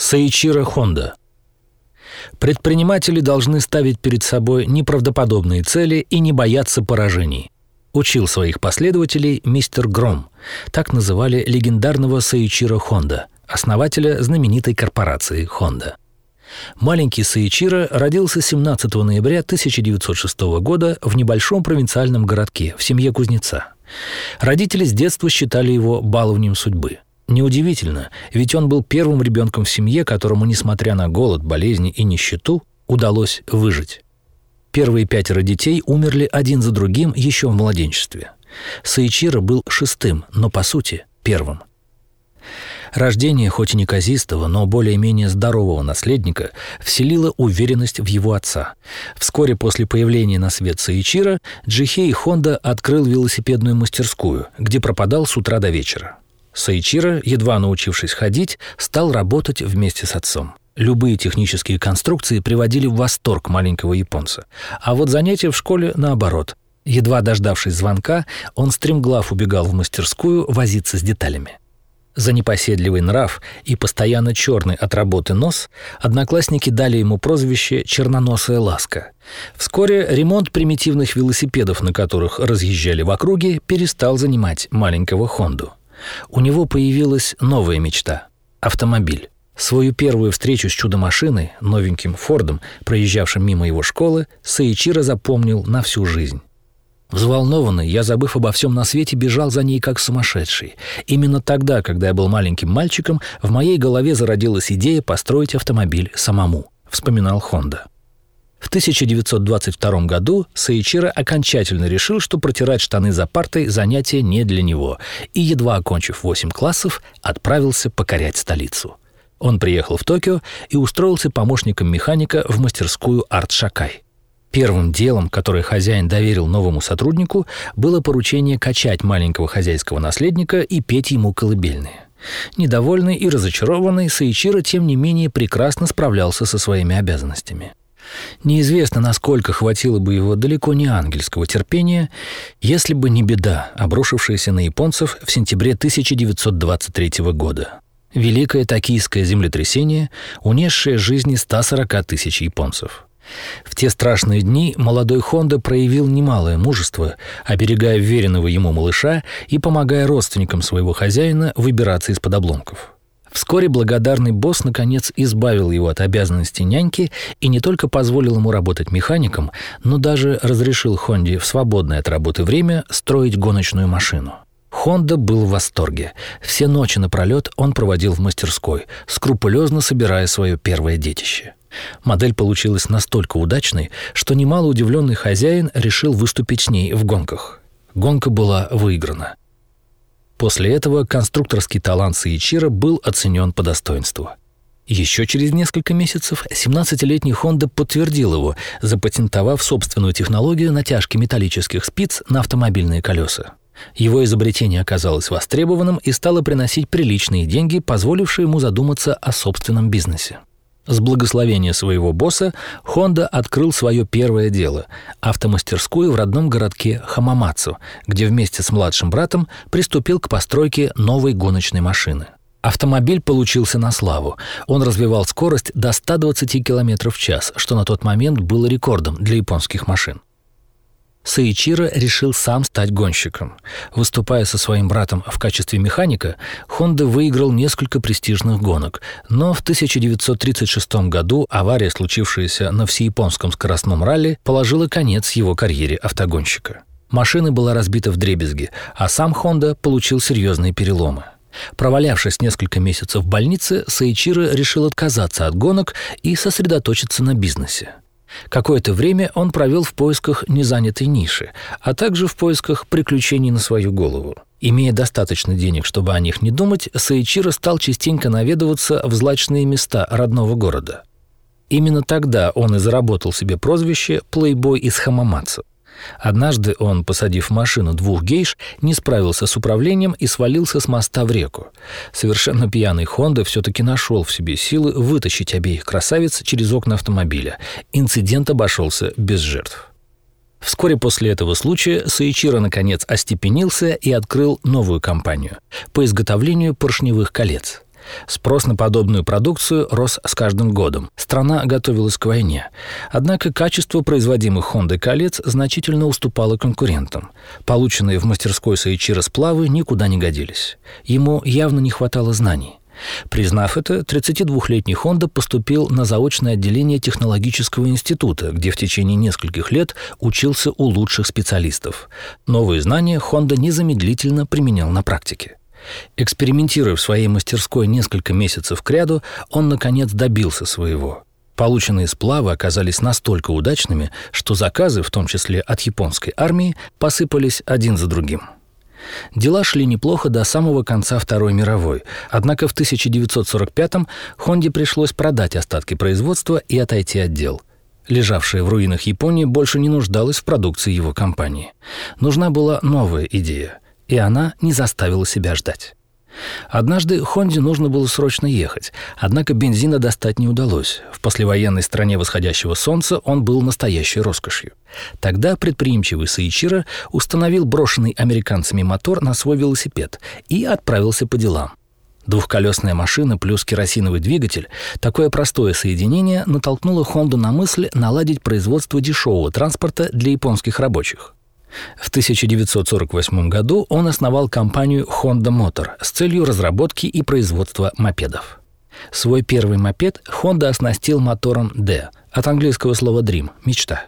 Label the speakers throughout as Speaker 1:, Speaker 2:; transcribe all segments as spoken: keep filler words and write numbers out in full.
Speaker 1: Соичиро Хонда. Предприниматели должны ставить перед собой неправдоподобные цели и не бояться поражений, учил своих последователей мистер Гром. Так называли легендарного Соичиро Хонда, основателя знаменитой корпорации Honda. Маленький Соичиро родился семнадцатого ноября тысяча девятьсот шестого года в небольшом провинциальном городке в семье кузнеца. Родители с детства считали его баловнем судьбы. Неудивительно, ведь он был первым ребенком в семье, которому, несмотря на голод, болезни и нищету, удалось выжить. Первые пятеро детей умерли один за другим еще в младенчестве. Соичиро был шестым, но, по сути, первым. Рождение хоть и неказистого, но более-менее здорового наследника вселило уверенность в его отца. Вскоре после появления на свет Соичиро Джихей Хонда открыл велосипедную мастерскую, где пропадал с утра до вечера. Соичиро, едва научившись ходить, стал работать вместе с отцом. Любые технические конструкции приводили в восторг маленького японца. А вот занятия в школе наоборот. Едва дождавшись звонка, он стремглав убегал в мастерскую возиться с деталями. За непоседливый нрав и постоянно черный от работы нос одноклассники дали ему прозвище «черноносая ласка». Вскоре ремонт примитивных велосипедов, на которых разъезжали в округе, перестал занимать маленького Хонду. У него появилась новая мечта – автомобиль. Свою первую встречу с чудо-машиной, новеньким Фордом, проезжавшим мимо его школы, Соичиро запомнил на всю жизнь. Взволнованный, я, забыв обо всем на свете, бежал за ней как сумасшедший. Именно тогда, когда я был маленьким мальчиком, в моей голове зародилась идея построить автомобиль самому, вспоминал Хонда. В тысяча девятьсот двадцать втором году Соичиро окончательно решил, что протирать штаны за партой – занятие не для него, и, едва окончив восемь классов, отправился покорять столицу. Он приехал в Токио и устроился помощником механика в мастерскую Арт Шакай. Первым делом, которое хозяин доверил новому сотруднику, было поручение качать маленького хозяйского наследника и петь ему колыбельные. Недовольный и разочарованный, Соичиро, тем не менее, прекрасно справлялся со своими обязанностями. Неизвестно, насколько хватило бы его далеко не ангельского терпения, если бы не беда, обрушившаяся на японцев в сентябре тысяча девятьсот двадцать третьего года. Великое токийское землетрясение, унесшее жизни ста сорока тысяч японцев. В те страшные дни молодой Хонда проявил немалое мужество, оберегая веренного ему малыша и помогая родственникам своего хозяина выбираться из-под обломков. Вскоре благодарный босс наконец избавил его от обязанностей няньки и не только позволил ему работать механиком, но даже разрешил Хонде в свободное от работы время строить гоночную машину. Хонда был в восторге. Все ночи напролет он проводил в мастерской, скрупулезно собирая свое первое детище. Модель получилась настолько удачной, что немало удивленный хозяин решил выступить с ней в гонках. Гонка была выиграна. После этого конструкторский талант Соичиро был оценен по достоинству. Еще через несколько месяцев семнадцатилетний Хонда подтвердил его, запатентовав собственную технологию натяжки металлических спиц на автомобильные колеса. Его изобретение оказалось востребованным и стало приносить приличные деньги, позволившие ему задуматься о собственном бизнесе. С благословения своего босса Хонда открыл свое первое дело – автомастерскую в родном городке Хамамацу, где вместе с младшим братом приступил к постройке новой гоночной машины. Автомобиль получился на славу. Он развивал скорость до ста двадцати километров в час, что на тот момент было рекордом для японских машин. Соичиро решил сам стать гонщиком. Выступая со своим братом в качестве механика, Хонда выиграл несколько престижных гонок, но в тысяча девятьсот тридцать шестом году авария, случившаяся на всеяпонском скоростном ралли, положила конец его карьере автогонщика. Машина была разбита вдребезги, а сам Хонда получил серьезные переломы. Провалявшись несколько месяцев в больнице, Соичиро решил отказаться от гонок и сосредоточиться на бизнесе. Какое-то время он провел в поисках незанятой ниши, а также в поисках приключений на свою голову. Имея достаточно денег, чтобы о них не думать, Соичиро стал частенько наведываться в злачные места родного города. Именно тогда он и заработал себе прозвище «плейбой из Хамамацу». Однажды он, посадив в машину двух гейш, не справился с управлением и свалился с моста в реку. Совершенно пьяный Хонда все-таки нашел в себе силы вытащить обеих красавиц через окна автомобиля. Инцидент обошелся без жертв. Вскоре после этого случая Соичиро наконец остепенился и открыл новую компанию по изготовлению поршневых колец. Спрос на подобную продукцию рос с каждым годом. Страна готовилась к войне. Однако качество производимых Honda колец значительно уступало конкурентам. Полученные в мастерской Соичиро сплавы никуда не годились. Ему явно не хватало знаний. Признав это, тридцатидвухлетний Honda поступил на заочное отделение технологического института, где в течение нескольких лет учился у лучших специалистов. Новые знания Honda незамедлительно применял на практике. Экспериментируя в своей мастерской несколько месяцев кряду, он, наконец, добился своего. Полученные сплавы оказались настолько удачными, что заказы, в том числе от японской армии, посыпались один за другим. Дела шли неплохо до самого конца Второй мировой, однако в тысяча девятьсот сорок пятом Хонде пришлось продать остатки производства и отойти от дел. Лежавшая в руинах Япония больше не нуждалась в продукции его компании. Нужна была новая идея, и она не заставила себя ждать. Однажды Хонде нужно было срочно ехать, однако бензина достать не удалось. В послевоенной стране восходящего солнца он был настоящей роскошью. Тогда предприимчивый Соичиро установил брошенный американцами мотор на свой велосипед и отправился по делам. Двухколесная машина плюс керосиновый двигатель – такое простое соединение натолкнуло Хонду на мысль наладить производство дешевого транспорта для японских рабочих. В тысяча девятьсот сорок восьмом году он основал компанию Honda Motor с целью разработки и производства мопедов. Свой первый мопед Honda оснастил мотором D, от английского слова dream – мечта.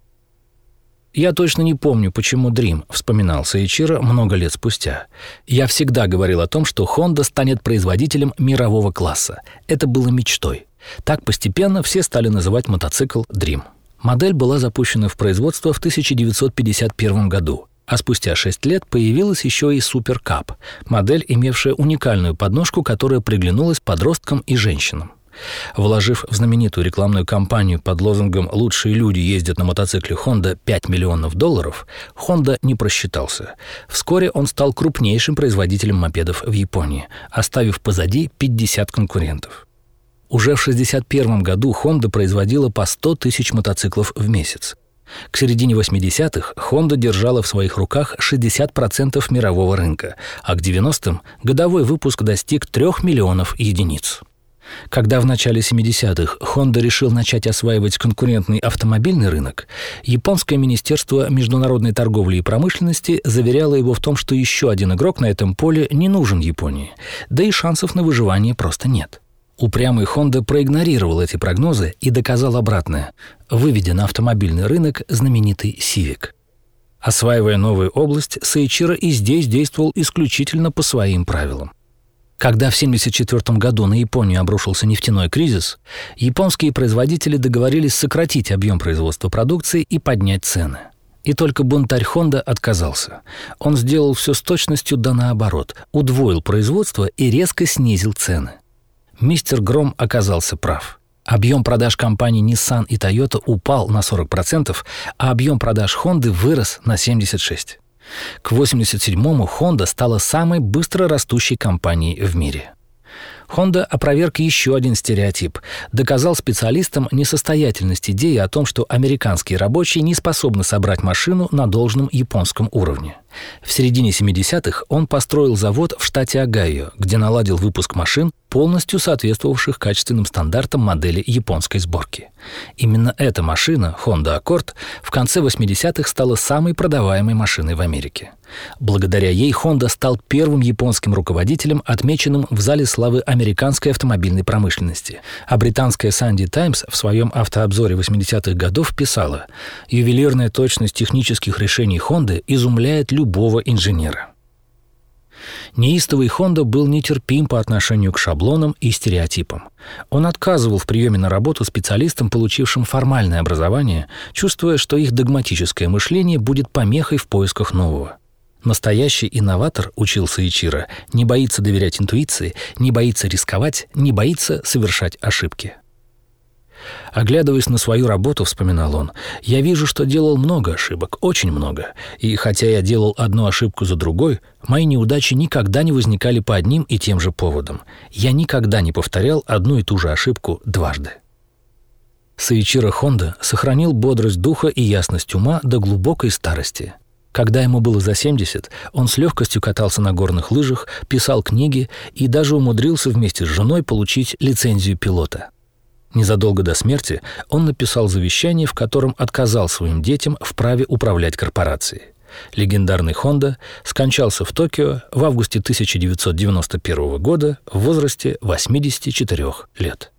Speaker 1: «Я точно не помню, почему Dream», — вспоминал Соичиро много лет спустя. «Я всегда говорил о том, что Honda станет производителем мирового класса. Это было мечтой. Так постепенно все стали называть мотоцикл Dream». Модель была запущена в производство в тысяча девятьсот пятьдесят первом году, а спустя шесть лет появилась еще и Super Cup, модель, имевшая уникальную подножку, которая приглянулась подросткам и женщинам. Вложив в знаменитую рекламную кампанию под лозунгом «Лучшие люди ездят на мотоцикле Honda пять миллионов долларов», Honda не просчитался. Вскоре он стал крупнейшим производителем мопедов в Японии, оставив позади пятьдесят конкурентов. Уже в шестьдесят первом году Honda производила по сто тысяч мотоциклов в месяц. К середине восьмидесятых Honda держала в своих руках шестьдесят процентов мирового рынка, а к девяностым годовой выпуск достиг трех миллионов единиц. Когда в начале семидесятых Honda решил начать осваивать конкурентный автомобильный рынок, японское министерство международной торговли и промышленности заверяло его в том, что еще один игрок на этом поле не нужен Японии, да и шансов на выживание просто нет. Упрямый Honda проигнорировал эти прогнозы и доказал обратное, выведя на автомобильный рынок знаменитый Civic. Осваивая новую область, Соичиро и здесь действовал исключительно по своим правилам. Когда в семьдесят четвёртом году на Японию обрушился нефтяной кризис, японские производители договорились сократить объем производства продукции и поднять цены. И только бунтарь Honda отказался. Он сделал все с точностью да наоборот, удвоил производство и резко снизил цены. Мистер Гром оказался прав. Объем продаж компаний Nissan и Toyota упал на сорок процентов, а объем продаж Honda вырос на семьдесят шесть процентов. К восемьдесят седьмому Honda стала самой быстро растущей компанией в мире. Honda опроверг еще один стереотип, доказал специалистам несостоятельность идеи о том, что американские рабочие не способны собрать машину на должном японском уровне. В середине семидесятых он построил завод в штате Огайо, где наладил выпуск машин, полностью соответствовавших качественным стандартам модели японской сборки. Именно эта машина, Honda Accord, в конце восьмидесятых стала самой продаваемой машиной в Америке. Благодаря ей Honda стал первым японским руководителем, отмеченным в зале славы американской автомобильной промышленности. А британская Sunday Times в своем автообзоре восьмидесятых годов писала: «Ювелирная точность технических решений Honda изумляет любого инженера». Неистовый Honda был нетерпим по отношению к шаблонам и стереотипам. Он отказывал в приеме на работу специалистам, получившим формальное образование, чувствуя, что их догматическое мышление будет помехой в поисках нового. Настоящий инноватор, учил Соичиро, не боится доверять интуиции, не боится рисковать, не боится совершать ошибки. «Оглядываясь на свою работу, — вспоминал он, — я вижу, что делал много ошибок, очень много. И хотя я делал одну ошибку за другой, мои неудачи никогда не возникали по одним и тем же поводам. Я никогда не повторял одну и ту же ошибку дважды». Соичиро Honda сохранил бодрость духа и ясность ума до глубокой старости. Когда ему было за семьдесят, он с легкостью катался на горных лыжах, писал книги и даже умудрился вместе с женой получить лицензию пилота. Незадолго до смерти он написал завещание, в котором отказал своим детям в праве управлять корпорацией. Легендарный Хонда скончался в Токио в августе тысяча девятьсот девяносто первого года в возрасте восьмидесяти четырёх лет.